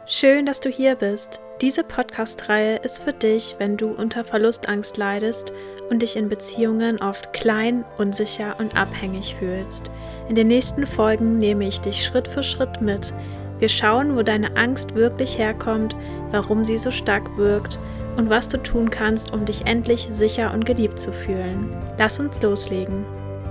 Schön, dass du hier bist. Diese Podcast-Reihe ist für dich, wenn du unter Verlustangst leidest und dich in Beziehungen oft klein, unsicher und abhängig fühlst. In den nächsten Folgen nehme ich dich Schritt für Schritt mit. Wir schauen, wo deine Angst wirklich herkommt, warum sie so stark wirkt und was du tun kannst, um dich endlich sicher und geliebt zu fühlen. Lass uns loslegen.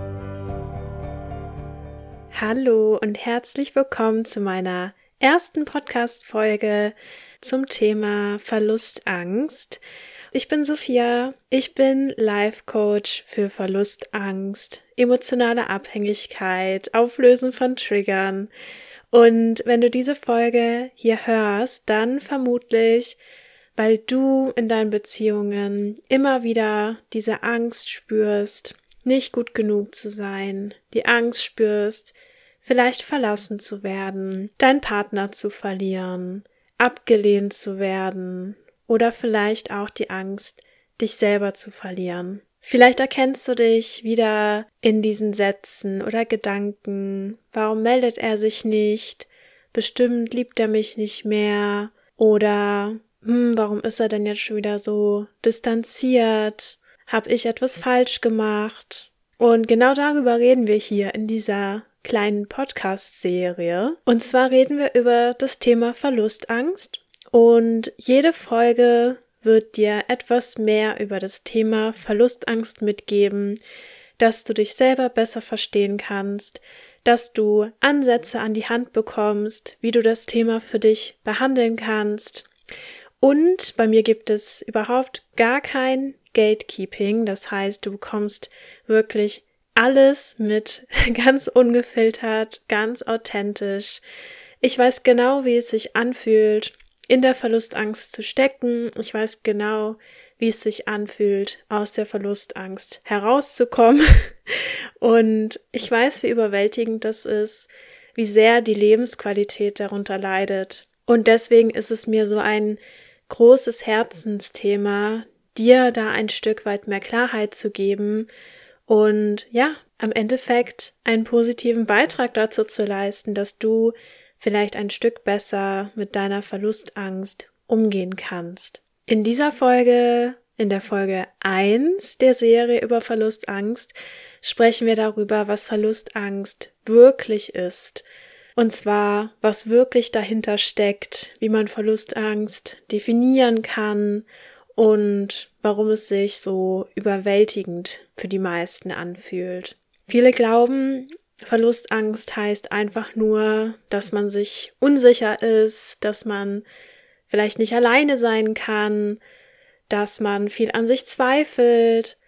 Hallo und herzlich willkommen zu meiner ersten Podcast-Folge zum Thema Verlustangst. Ich bin Sophia, ich bin Life-Coach für Verlustangst, emotionale Abhängigkeit, Auflösen von Triggern. Und wenn du diese Folge hier hörst, dann vermutlich, weil du in deinen Beziehungen immer wieder diese Angst spürst, nicht gut genug zu sein, die Angst spürst, vielleicht verlassen zu werden, deinen Partner zu verlieren, abgelehnt zu werden oder vielleicht auch die Angst, dich selber zu verlieren. Vielleicht erkennst du dich wieder in diesen Sätzen oder Gedanken, warum meldet er sich nicht? Bestimmt liebt er mich nicht mehr. Oder warum ist er denn jetzt schon wieder so distanziert? Habe ich etwas falsch gemacht? Und genau darüber reden wir hier in dieser kleinen Podcast-Serie. Und zwar reden wir über das Thema Verlustangst. Und jede Folge wird dir etwas mehr über das Thema Verlustangst mitgeben, dass du dich selber besser verstehen kannst, dass du Ansätze an die Hand bekommst, wie du das Thema für dich behandeln kannst. Und bei mir gibt es überhaupt gar kein Gatekeeping, das heißt, du bekommst wirklich alles mit, ganz ungefiltert, ganz authentisch. Ich weiß genau, wie es sich anfühlt, in der Verlustangst zu stecken. Ich weiß genau, wie es sich anfühlt, aus der Verlustangst herauszukommen. Und ich weiß, wie überwältigend das ist, wie sehr die Lebensqualität darunter leidet. Und deswegen ist es mir so ein großes Herzensthema, dir da ein Stück weit mehr Klarheit zu geben und ja, am Endeffekt einen positiven Beitrag dazu zu leisten, dass du vielleicht ein Stück besser mit deiner Verlustangst umgehen kannst. In dieser Folge, in der Folge 1 der Serie über Verlustangst, sprechen wir darüber, was Verlustangst wirklich ist. Und zwar, was wirklich dahinter steckt, wie man Verlustangst definieren kann und warum es sich so überwältigend für die meisten anfühlt. Viele glauben, Verlustangst heißt einfach nur, dass man sich unsicher ist, dass man vielleicht nicht alleine sein kann, dass man viel an sich zweifelt.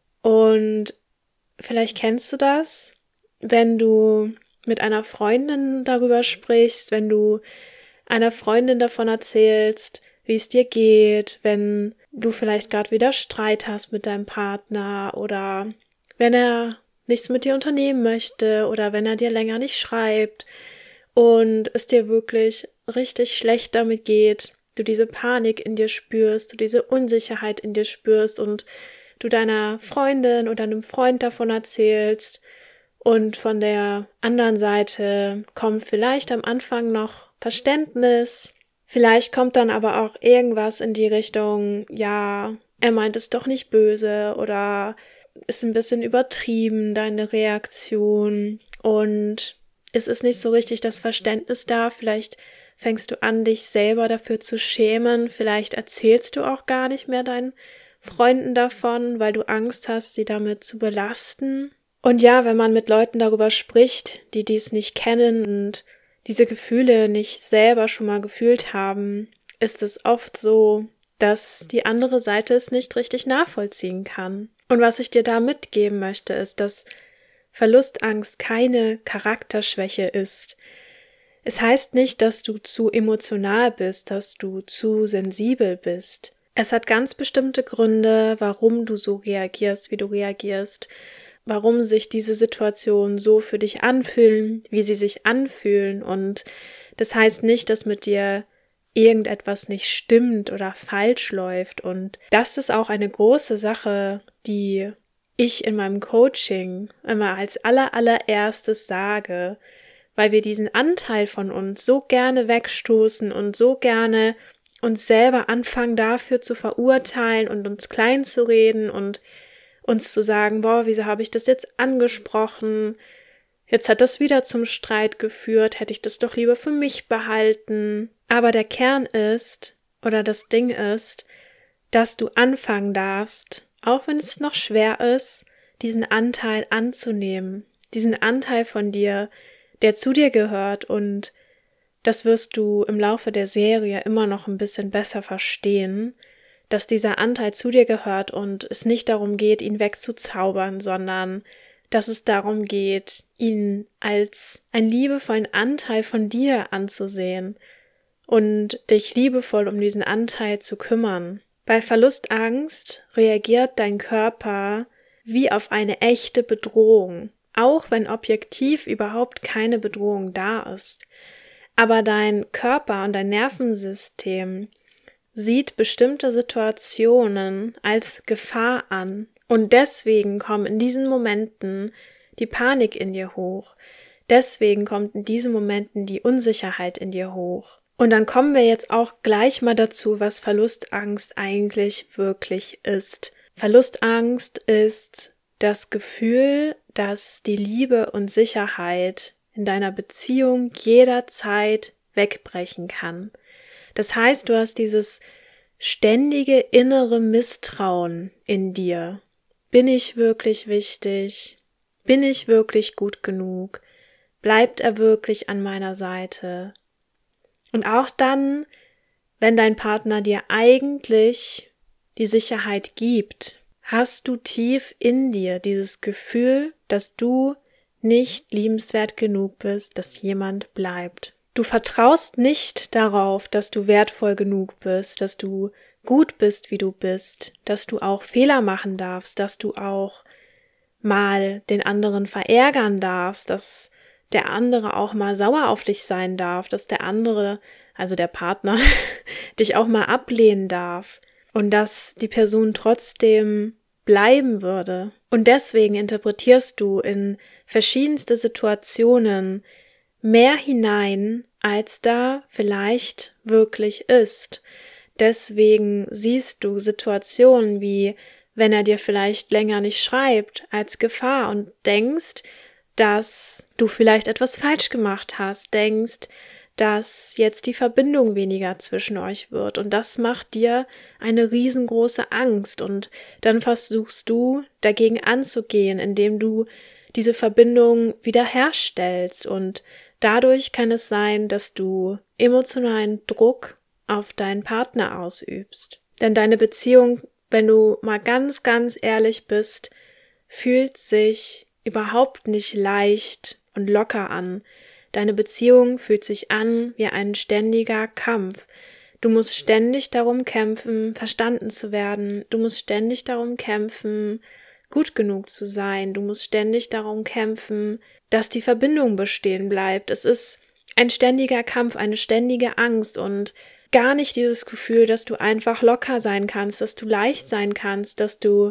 Und vielleicht kennst du das, wenn du mit einer Freundin darüber sprichst, wenn du einer Freundin davon erzählst, wie es dir geht, wenn du vielleicht gerade wieder Streit hast mit deinem Partner oder wenn er nichts mit dir unternehmen möchte oder wenn er dir länger nicht schreibt und es dir wirklich richtig schlecht damit geht, du diese Panik in dir spürst, du diese Unsicherheit in dir spürst und du deiner Freundin oder einem Freund davon erzählst und von der anderen Seite kommt vielleicht am Anfang noch Verständnis. Vielleicht kommt dann aber auch irgendwas in die Richtung, ja, er meint es doch nicht böse oder ist ein bisschen übertrieben, deine Reaktion und es ist nicht so richtig das Verständnis da. Vielleicht fängst du an, dich selber dafür zu schämen. Vielleicht erzählst du auch gar nicht mehr deinen Freunden davon, weil du Angst hast, sie damit zu belasten. Und ja, wenn man mit Leuten darüber spricht, die dies nicht kennen und diese Gefühle nicht selber schon mal gefühlt haben, ist es oft so, dass die andere Seite es nicht richtig nachvollziehen kann. Und was ich dir da mitgeben möchte, ist, dass Verlustangst keine Charakterschwäche ist. Es heißt nicht, dass du zu emotional bist, dass du zu sensibel bist. Es hat ganz bestimmte Gründe, warum du so reagierst, wie du reagierst, warum sich diese Situationen so für dich anfühlen, wie sie sich anfühlen. Und das heißt nicht, dass mit dir irgendetwas nicht stimmt oder falsch läuft. Und das ist auch eine große Sache, die ich in meinem Coaching immer als allererstes sage, weil wir diesen Anteil von uns so gerne wegstoßen und so gerne uns selber anfangen dafür zu verurteilen und uns klein zu reden und uns zu sagen, boah, wieso habe ich das jetzt angesprochen? Jetzt hat das wieder zum Streit geführt, hätte ich das doch lieber für mich behalten. Aber der Kern ist, oder das Ding ist, dass du anfangen darfst, auch wenn es noch schwer ist, diesen Anteil anzunehmen, diesen Anteil von dir, der zu dir gehört, und das wirst du im Laufe der Serie immer noch ein bisschen besser verstehen, dass dieser Anteil zu dir gehört und es nicht darum geht, ihn wegzuzaubern, sondern dass es darum geht, ihn als einen liebevollen Anteil von dir anzusehen und dich liebevoll um diesen Anteil zu kümmern. Bei Verlustangst reagiert dein Körper wie auf eine echte Bedrohung, auch wenn objektiv überhaupt keine Bedrohung da ist. Aber dein Körper und dein Nervensystem sieht bestimmte Situationen als Gefahr an. Und deswegen kommt in diesen Momenten die Panik in dir hoch. Deswegen kommt in diesen Momenten die Unsicherheit in dir hoch. Und dann kommen wir jetzt auch gleich mal dazu, was Verlustangst eigentlich wirklich ist. Verlustangst ist das Gefühl, dass die Liebe und Sicherheit in deiner Beziehung jederzeit wegbrechen kann. Das heißt, du hast dieses ständige innere Misstrauen in dir. Bin ich wirklich wichtig? Bin ich wirklich gut genug? Bleibt er wirklich an meiner Seite? Und auch dann, wenn dein Partner dir eigentlich die Sicherheit gibt, hast du tief in dir dieses Gefühl, dass du nicht liebenswert genug bist, dass jemand bleibt. Du vertraust nicht darauf, dass du wertvoll genug bist, dass du gut bist, wie du bist, dass du auch Fehler machen darfst, dass du auch mal den anderen verärgern darfst, dass der andere auch mal sauer auf dich sein darf, dass der andere, also der Partner, dich auch mal ablehnen darf und dass die Person trotzdem bleiben würde. Und deswegen interpretierst du in verschiedenste Situationen mehr hinein, als da vielleicht wirklich ist. Deswegen siehst du Situationen wie, wenn er dir vielleicht länger nicht schreibt, als Gefahr und denkst, dass du vielleicht etwas falsch gemacht hast, denkst, dass jetzt die Verbindung weniger zwischen euch wird, und das macht dir eine riesengroße Angst, und dann versuchst du dagegen anzugehen, indem du diese Verbindung wiederherstellst, und dadurch kann es sein, dass du emotionalen Druck auf deinen Partner ausübst. Denn deine Beziehung, wenn du mal ganz, ganz ehrlich bist, fühlt sich überhaupt nicht leicht und locker an. Deine Beziehung fühlt sich an wie ein ständiger Kampf. Du musst ständig darum kämpfen, verstanden zu werden. Du musst ständig darum kämpfen, gut genug zu sein. Du musst ständig darum kämpfen, dass die Verbindung bestehen bleibt. Es ist ein ständiger Kampf, eine ständige Angst und gar nicht dieses Gefühl, dass du einfach locker sein kannst, dass du leicht sein kannst, dass du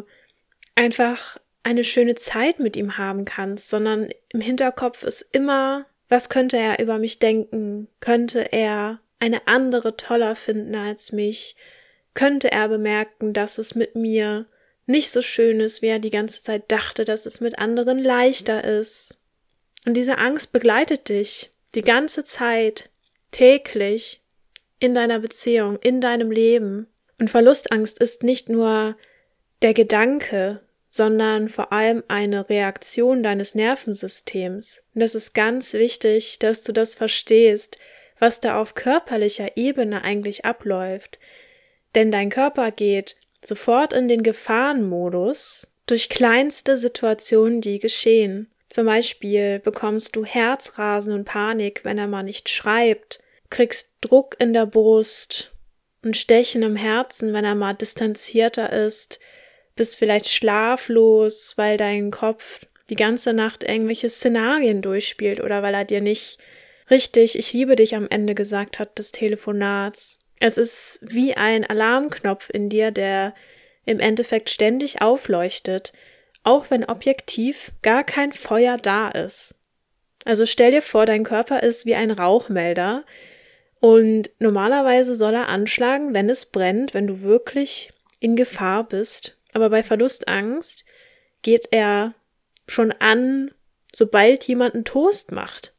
einfach eine schöne Zeit mit ihm haben kannst, sondern im Hinterkopf ist immer, was könnte er über mich denken? Könnte er eine andere toller finden als mich? Könnte er bemerken, dass es mit mir nicht so schön ist, wie er die ganze Zeit dachte, dass es mit anderen leichter ist? Und diese Angst begleitet dich die ganze Zeit, täglich, in deiner Beziehung, in deinem Leben. Und Verlustangst ist nicht nur der Gedanke, sondern vor allem eine Reaktion deines Nervensystems. Und das ist ganz wichtig, dass du das verstehst, was da auf körperlicher Ebene eigentlich abläuft. Denn dein Körper geht sofort in den Gefahrenmodus durch kleinste Situationen, die geschehen. Zum Beispiel bekommst du Herzrasen und Panik, wenn er mal nicht schreibt, kriegst Druck in der Brust und Stechen im Herzen, wenn er mal distanzierter ist, bist vielleicht schlaflos, weil dein Kopf die ganze Nacht irgendwelche Szenarien durchspielt oder weil er dir nicht richtig "Ich liebe dich" am Ende gesagt hat des Telefonats. Es ist wie ein Alarmknopf in dir, der im Endeffekt ständig aufleuchtet, auch wenn objektiv gar kein Feuer da ist. Also stell dir vor, dein Körper ist wie ein Rauchmelder und normalerweise soll er anschlagen, wenn es brennt, wenn du wirklich in Gefahr bist. Aber bei Verlustangst geht er schon an, sobald jemand einen Toast macht.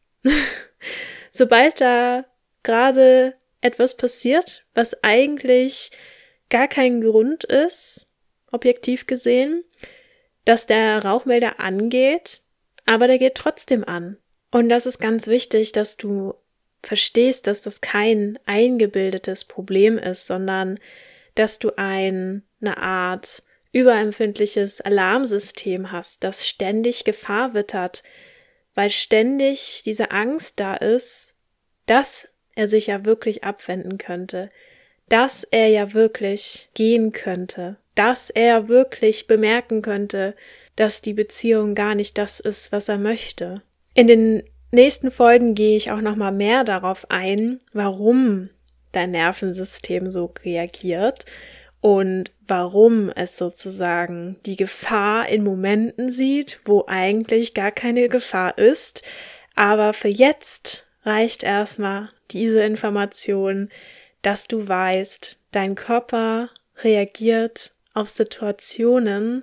Sobald da gerade etwas passiert, was eigentlich gar kein Grund ist, objektiv gesehen, dass der Rauchmelder angeht, aber der geht trotzdem an. Und das ist ganz wichtig, dass du verstehst, dass das kein eingebildetes Problem ist, sondern dass du eine Art überempfindliches Alarmsystem hast, das ständig Gefahr wittert, weil ständig diese Angst da ist, dass er sich ja wirklich abwenden könnte, dass er ja wirklich gehen könnte, dass er wirklich bemerken könnte, dass die Beziehung gar nicht das ist, was er möchte. In den nächsten Folgen gehe ich auch nochmal mehr darauf ein, warum dein Nervensystem so reagiert und warum es sozusagen die Gefahr in Momenten sieht, wo eigentlich gar keine Gefahr ist. Aber für jetzt reicht erstmal diese Information, dass du weißt, dein Körper reagiert auf Situationen,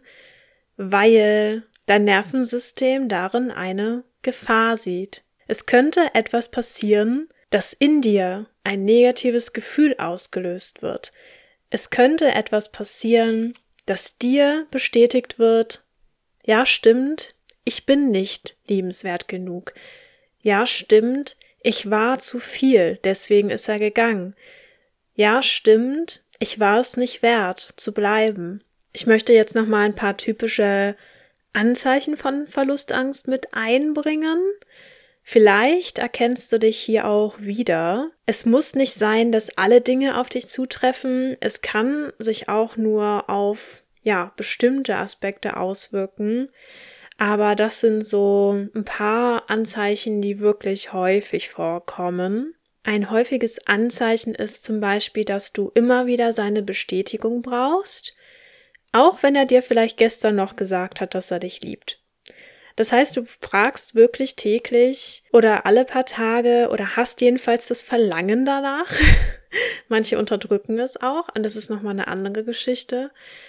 weil dein Nervensystem darin eine Gefahr sieht. Es könnte etwas passieren, dass in dir ein negatives Gefühl ausgelöst wird. Es könnte etwas passieren, dass dir bestätigt wird, ja stimmt, ich bin nicht liebenswert genug. Ja stimmt, ich war zu viel, deswegen ist er gegangen. Ja stimmt, ich war es nicht wert, zu bleiben. Ich möchte jetzt nochmal ein paar typische Anzeichen von Verlustangst mit einbringen. Vielleicht erkennst du dich hier auch wieder. Es muss nicht sein, dass alle Dinge auf dich zutreffen. Es kann sich auch nur auf, bestimmte Aspekte auswirken. Aber das sind so ein paar Anzeichen, die wirklich häufig vorkommen. Ein häufiges Anzeichen ist zum Beispiel, dass du immer wieder seine Bestätigung brauchst, auch wenn er dir vielleicht gestern noch gesagt hat, dass er dich liebt. Das heißt, du fragst wirklich täglich oder alle paar Tage oder hast jedenfalls das Verlangen danach. Manche unterdrücken es auch und das ist nochmal eine andere Geschichte.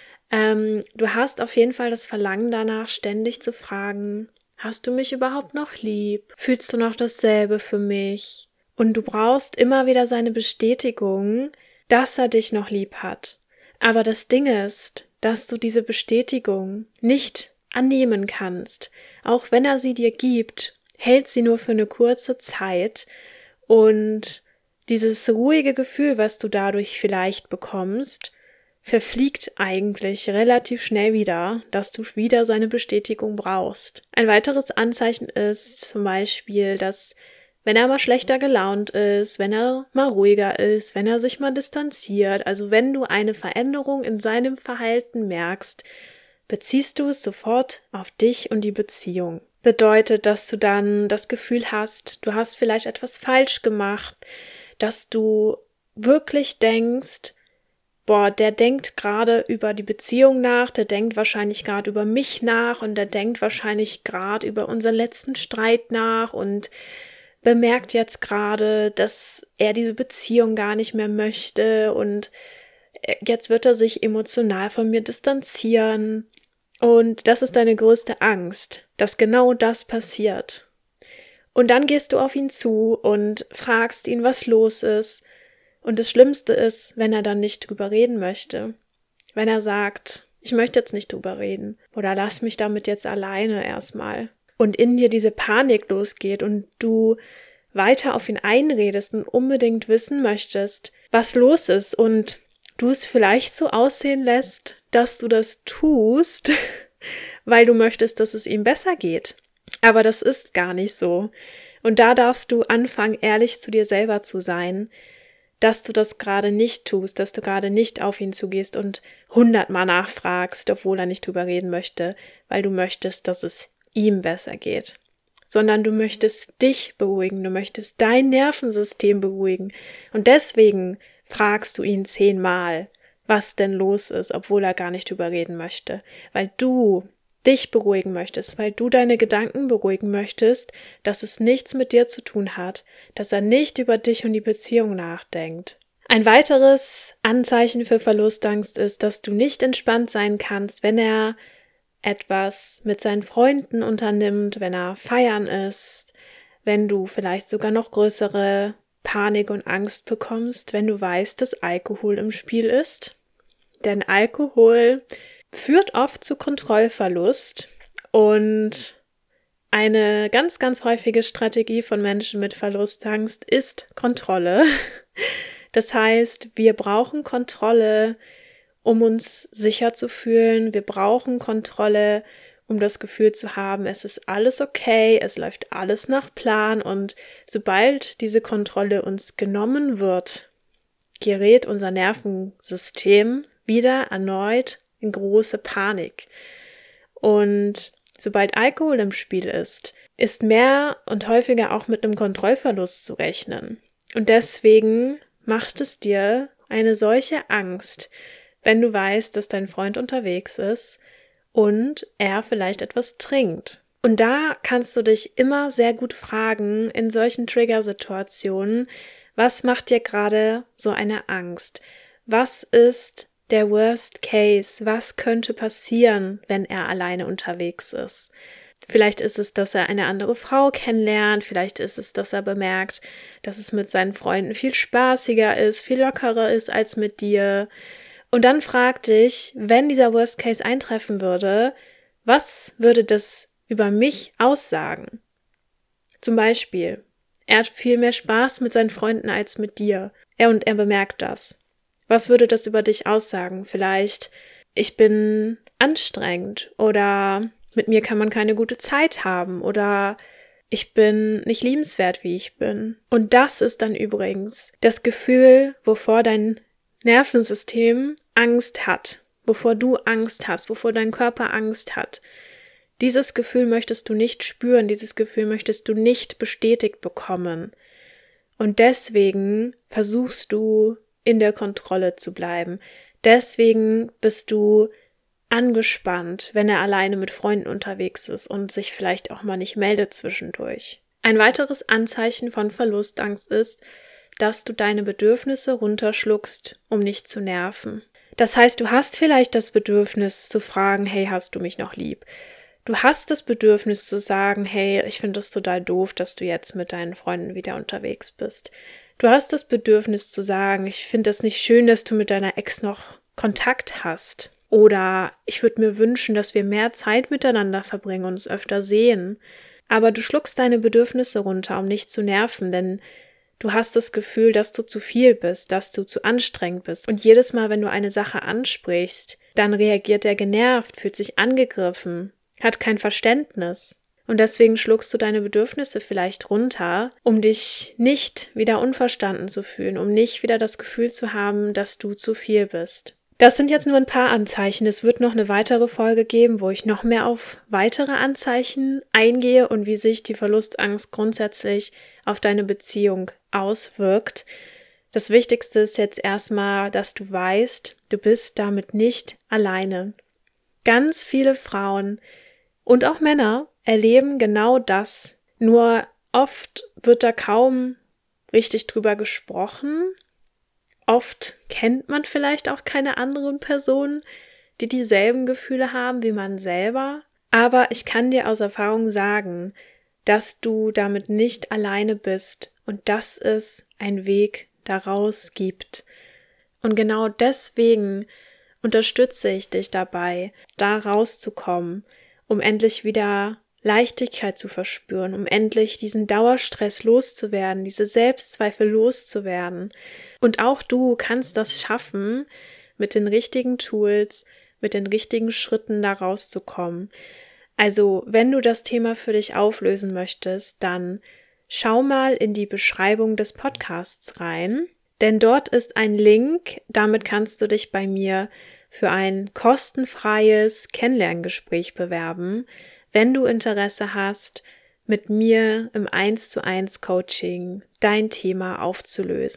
Du hast auf jeden Fall das Verlangen danach, ständig zu fragen, hast du mich überhaupt noch lieb? Fühlst du noch dasselbe für mich? Und du brauchst immer wieder seine Bestätigung, dass er dich noch lieb hat. Aber das Ding ist, dass du diese Bestätigung nicht annehmen kannst. Auch wenn er sie dir gibt, hält sie nur für eine kurze Zeit und dieses ruhige Gefühl, was du dadurch vielleicht bekommst, verfliegt eigentlich relativ schnell wieder, dass du wieder seine Bestätigung brauchst. Ein weiteres Anzeichen ist zum Beispiel, dass wenn er mal schlechter gelaunt ist, wenn er mal ruhiger ist, wenn er sich mal distanziert, also wenn du eine Veränderung in seinem Verhalten merkst, beziehst du es sofort auf dich und die Beziehung. Bedeutet, dass du dann das Gefühl hast, du hast vielleicht etwas falsch gemacht, dass du wirklich denkst, der denkt gerade über die Beziehung nach, der denkt wahrscheinlich gerade über mich nach und der denkt wahrscheinlich gerade über unseren letzten Streit nach und bemerkt jetzt gerade, dass er diese Beziehung gar nicht mehr möchte und jetzt wird er sich emotional von mir distanzieren. Und das ist deine größte Angst, dass genau das passiert. Und dann gehst du auf ihn zu und fragst ihn, was los ist. Und das Schlimmste ist, wenn er dann nicht drüber reden möchte. Wenn er sagt, ich möchte jetzt nicht drüber reden oder lass mich damit jetzt alleine erstmal. Und in dir diese Panik losgeht und du weiter auf ihn einredest und unbedingt wissen möchtest, was los ist und du es vielleicht so aussehen lässt, dass du das tust, weil du möchtest, dass es ihm besser geht. Aber das ist gar nicht so. Und da darfst du anfangen, ehrlich zu dir selber zu sein, dass du das gerade nicht tust, dass du gerade nicht auf ihn zugehst und 100-mal nachfragst, obwohl er nicht drüber reden möchte, weil du möchtest, dass es ihm besser geht. Sondern du möchtest dich beruhigen, du möchtest dein Nervensystem beruhigen. Und deswegen fragst du ihn 10-mal, was denn los ist, obwohl er gar nicht drüber reden möchte. Weil du dich beruhigen möchtest, weil du deine Gedanken beruhigen möchtest, dass es nichts mit dir zu tun hat, dass er nicht über dich und die Beziehung nachdenkt. Ein weiteres Anzeichen für Verlustangst ist, dass du nicht entspannt sein kannst, wenn er etwas mit seinen Freunden unternimmt, wenn er feiern ist, wenn du vielleicht sogar noch größere Panik und Angst bekommst, wenn du weißt, dass Alkohol im Spiel ist. Denn Alkohol führt oft zu Kontrollverlust und eine ganz, ganz häufige Strategie von Menschen mit Verlustangst ist Kontrolle. Das heißt, wir brauchen Kontrolle, um uns sicher zu fühlen. Wir brauchen Kontrolle, um das Gefühl zu haben, es ist alles okay, es läuft alles nach Plan und sobald diese Kontrolle uns genommen wird, gerät unser Nervensystem wieder erneut in große Panik. Und sobald Alkohol im Spiel ist mehr und häufiger auch mit einem Kontrollverlust zu rechnen. Und deswegen macht es dir eine solche Angst, wenn du weißt, dass dein Freund unterwegs ist und er vielleicht etwas trinkt. Und da kannst du dich immer sehr gut fragen, in solchen Triggersituationen, was macht dir gerade so eine Angst? Was ist der Worst Case? Was könnte passieren, wenn er alleine unterwegs ist? Vielleicht ist es, dass er eine andere Frau kennenlernt, vielleicht ist es, dass er bemerkt, dass es mit seinen Freunden viel spaßiger ist, viel lockerer ist als mit dir. Und dann frag dich, wenn dieser Worst Case eintreffen würde, was würde das über mich aussagen? Zum Beispiel, er hat viel mehr Spaß mit seinen Freunden als mit dir. Er bemerkt das. Was würde das über dich aussagen? Vielleicht, ich bin anstrengend oder mit mir kann man keine gute Zeit haben oder ich bin nicht liebenswert, wie ich bin. Und das ist dann übrigens das Gefühl, wovor dein Nervensystem Angst hat, wovor du Angst hast, wovor dein Körper Angst hat. Dieses Gefühl möchtest du nicht spüren, dieses Gefühl möchtest du nicht bestätigt bekommen. Und deswegen versuchst du in der Kontrolle zu bleiben. Deswegen bist du angespannt, wenn er alleine mit Freunden unterwegs ist und sich vielleicht auch mal nicht meldet zwischendurch. Ein weiteres Anzeichen von Verlustangst ist, dass du deine Bedürfnisse runterschluckst, um nicht zu nerven. Das heißt, du hast vielleicht das Bedürfnis zu fragen, hey, hast du mich noch lieb? Du hast das Bedürfnis zu sagen, hey, ich finde es total doof, dass du jetzt mit deinen Freunden wieder unterwegs bist. Du hast das Bedürfnis zu sagen, ich finde es nicht schön, dass du mit deiner Ex noch Kontakt hast. Oder ich würde mir wünschen, dass wir mehr Zeit miteinander verbringen und uns öfter sehen. Aber du schluckst deine Bedürfnisse runter, um nicht zu nerven, denn du hast das Gefühl, dass du zu viel bist, dass du zu anstrengend bist. Und jedes Mal, wenn du eine Sache ansprichst, dann reagiert er genervt, fühlt sich angegriffen, hat kein Verständnis. Und deswegen schluckst du deine Bedürfnisse vielleicht runter, um dich nicht wieder unverstanden zu fühlen, um nicht wieder das Gefühl zu haben, dass du zu viel bist. Das sind jetzt nur ein paar Anzeichen. Es wird noch eine weitere Folge geben, wo ich noch mehr auf weitere Anzeichen eingehe und wie sich die Verlustangst grundsätzlich auf deine Beziehung auswirkt. Das Wichtigste ist jetzt erstmal, dass du weißt, du bist damit nicht alleine. Ganz viele Frauen und auch Männer erleben genau das. Nur oft wird da kaum richtig drüber gesprochen. Oft kennt man vielleicht auch keine anderen Personen, die dieselben Gefühle haben wie man selber. Aber ich kann dir aus Erfahrung sagen, dass du damit nicht alleine bist und dass es einen Weg daraus gibt. Und genau deswegen unterstütze ich dich dabei, da rauszukommen, um endlich wieder Leichtigkeit zu verspüren, um endlich diesen Dauerstress loszuwerden, diese Selbstzweifel loszuwerden. Und auch du kannst das schaffen, mit den richtigen Tools, mit den richtigen Schritten da rauszukommen. Also, wenn du das Thema für dich auflösen möchtest, dann schau mal in die Beschreibung des Podcasts rein, denn dort ist ein Link, damit kannst du dich bei mir für ein kostenfreies Kennenlerngespräch bewerben, wenn du Interesse hast, mit mir im 1:1 Coaching dein Thema aufzulösen.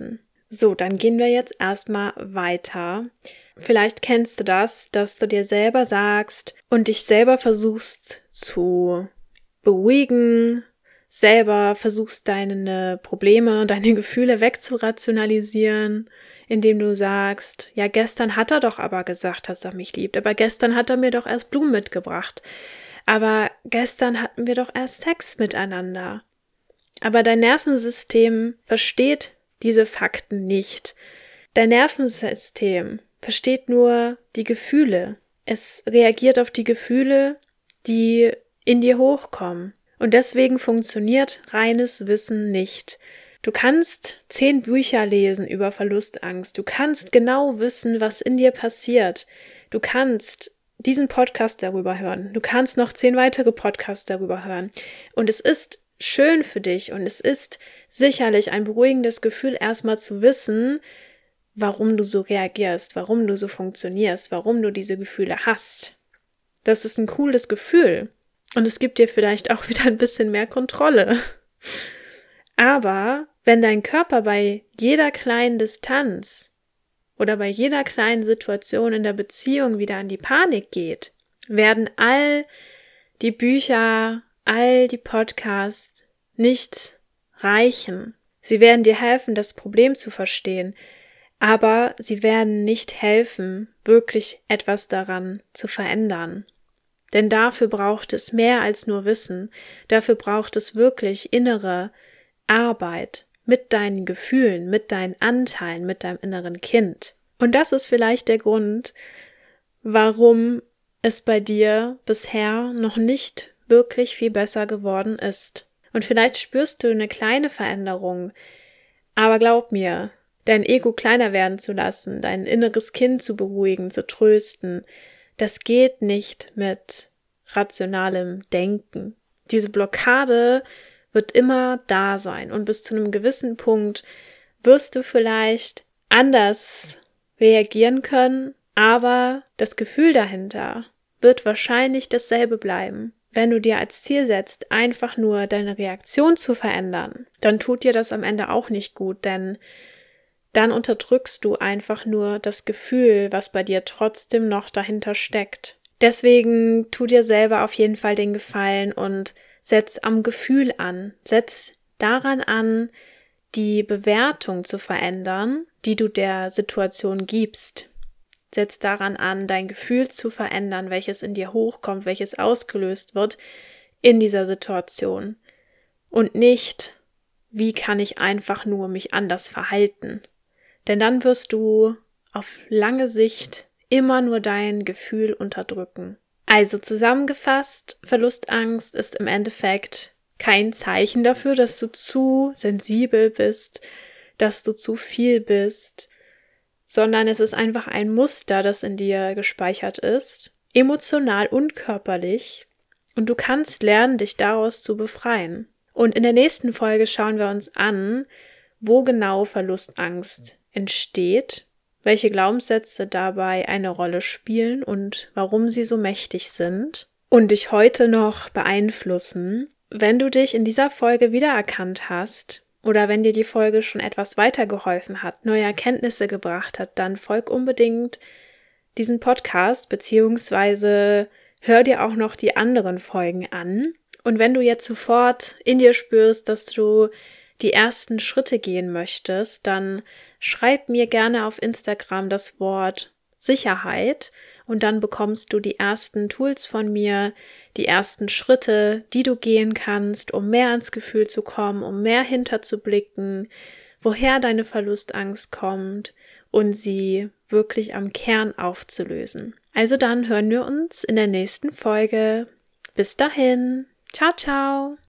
So, dann gehen wir jetzt erstmal weiter. Vielleicht kennst du das, dass du dir selber sagst und dich selber versuchst zu beruhigen, selber versuchst deine Probleme, deine Gefühle wegzurationalisieren, indem du sagst, ja, gestern hat er doch aber gesagt, dass er mich liebt, aber gestern hat er mir doch erst Blumen mitgebracht, aber gestern hatten wir doch erst Sex miteinander. Aber dein Nervensystem versteht diese Fakten nicht. Dein Nervensystem versteht nur die Gefühle. Es reagiert auf die Gefühle, die in dir hochkommen. Und deswegen funktioniert reines Wissen nicht. Du kannst 10 Bücher lesen über Verlustangst. Du kannst genau wissen, was in dir passiert. Du kannst diesen Podcast darüber hören. Du kannst noch 10 weitere Podcasts darüber hören. Und es ist schön für dich und es ist sicherlich ein beruhigendes Gefühl, erstmal zu wissen, warum du so reagierst, warum du so funktionierst, warum du diese Gefühle hast. Das ist ein cooles Gefühl und es gibt dir vielleicht auch wieder ein bisschen mehr Kontrolle. Aber wenn dein Körper bei jeder kleinen Distanz oder bei jeder kleinen Situation in der Beziehung wieder an die Panik geht, werden all die Bücher, all die Podcasts nicht reichen. Sie werden dir helfen, das Problem zu verstehen, aber sie werden nicht helfen, wirklich etwas daran zu verändern. Denn dafür braucht es mehr als nur Wissen. Dafür braucht es wirklich innere Arbeit mit deinen Gefühlen, mit deinen Anteilen, mit deinem inneren Kind. Und das ist vielleicht der Grund, warum es bei dir bisher noch nicht wirklich viel besser geworden ist. Und vielleicht spürst du eine kleine Veränderung, aber glaub mir, dein Ego kleiner werden zu lassen, dein inneres Kind zu beruhigen, zu trösten, das geht nicht mit rationalem Denken. Diese Blockade wird immer da sein und bis zu einem gewissen Punkt wirst du vielleicht anders reagieren können, aber das Gefühl dahinter wird wahrscheinlich dasselbe bleiben. Wenn du dir als Ziel setzt, einfach nur deine Reaktion zu verändern, dann tut dir das am Ende auch nicht gut, denn dann unterdrückst du einfach nur das Gefühl, was bei dir trotzdem noch dahinter steckt. Deswegen tu dir selber auf jeden Fall den Gefallen und setz am Gefühl an. Setz daran an, die Bewertung zu verändern, die du der Situation gibst. Setz daran an, dein Gefühl zu verändern, welches in dir hochkommt, welches ausgelöst wird in dieser Situation. Und nicht, wie kann ich einfach nur mich anders verhalten? Denn dann wirst du auf lange Sicht immer nur dein Gefühl unterdrücken. Also zusammengefasst, Verlustangst ist im Endeffekt kein Zeichen dafür, dass du zu sensibel bist, dass du zu viel bist, sondern es ist einfach ein Muster, das in dir gespeichert ist, emotional und körperlich, und du kannst lernen, dich daraus zu befreien. Und in der nächsten Folge schauen wir uns an, wo genau Verlustangst entsteht, welche Glaubenssätze dabei eine Rolle spielen und warum sie so mächtig sind und dich heute noch beeinflussen. Wenn du dich in dieser Folge wiedererkannt hast oder wenn dir die Folge schon etwas weitergeholfen hat, neue Erkenntnisse gebracht hat, dann folg unbedingt diesen Podcast beziehungsweise hör dir auch noch die anderen Folgen an. Und wenn du jetzt sofort in dir spürst, dass du die ersten Schritte gehen möchtest, dann schreib mir gerne auf Instagram das Wort Sicherheit und dann bekommst du die ersten Tools von mir, die ersten Schritte, die du gehen kannst, um mehr ans Gefühl zu kommen, um mehr hinterzublicken, woher deine Verlustangst kommt und sie wirklich am Kern aufzulösen. Also dann hören wir uns in der nächsten Folge. Bis dahin. Ciao, ciao.